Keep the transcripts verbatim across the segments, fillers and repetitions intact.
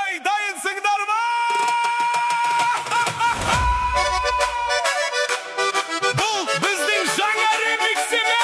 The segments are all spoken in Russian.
Ej, daję sygnał! Бұл біздің жаңа ремиксіміз!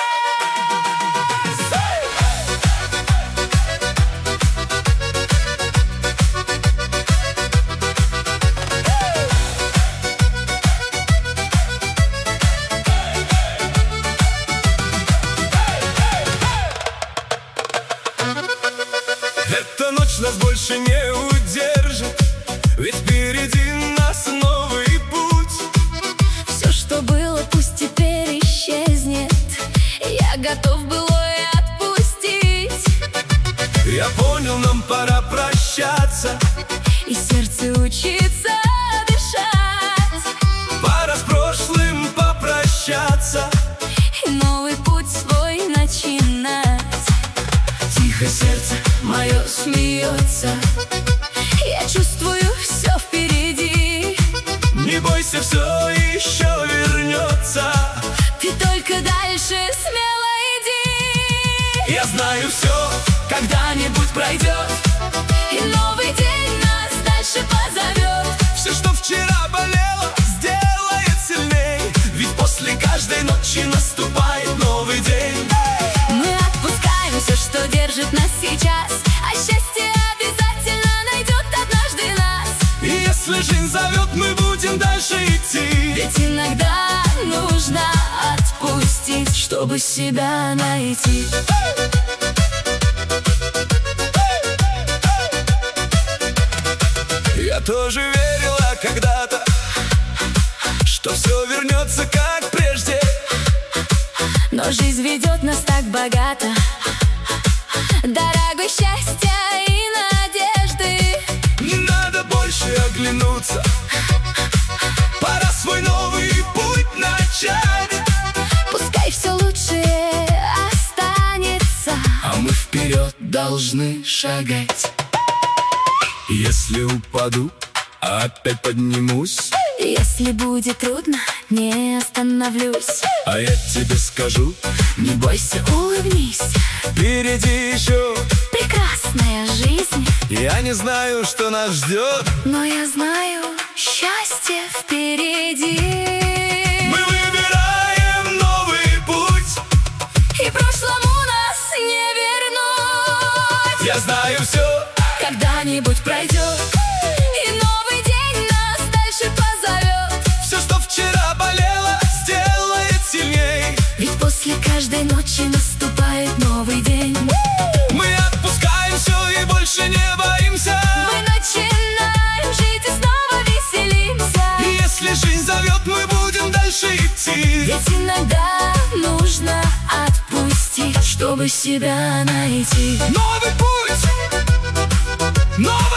Эта ночь нас больше не удержит, ведь впереди нас новый путь. Все, что было, пусть теперь исчезнет. Я готов былое отпустить. Я понял, нам пора прощаться, И сердце учиться дышать. пора с прошлым попрощаться, И новый путь свой начинать. Тихо сердце мое смеется, я чувствую все впереди. не бойся, все еще вернется. Ты только дальше смело иди. Я знаю, все когда-нибудь пройдет, И новый день нас дальше позовет. все, что вчера болело, сделает сильней, ведь после каждой ночи наступает новый день. Мы отпускаем все, что держит нас сейчас, а счастье обязательно найдет однажды нас. И если жизнь зовет, мы будем дальше идти. Ведь иногда нужно отпустить, чтобы себя найти. Я тоже верила когда-то, что все вернется как прежде. Но жизнь ведет нас так богато, дорогой счастья и надежды. Не надо больше оглянуться, пора свой новый путь начать. Пускай все лучшее останется, А мы вперед должны шагать. Если упаду, опять поднимусь, если будет трудно, не остановлюсь. а я тебе скажу, Не бойся, улыбнись, впереди еще. прекрасная жизнь. Я не знаю, что нас ждет. Но я знаю, счастье впереди. Мы выбираем новый путь, И прошлому нас не вернуть. я знаю, все Когда-нибудь пройдет, и новый день нас дальше позовет. все, что вчера болело, сделает сильней. Ведь после каждой ночи наступает новый день. Мы отпускаем все и больше не боимся. Мы начинаем жить и снова веселимся. И если жизнь зовет, мы будем дальше идти. Ведь иногда нужно отпустить, чтобы себя найти. Новый путь, новый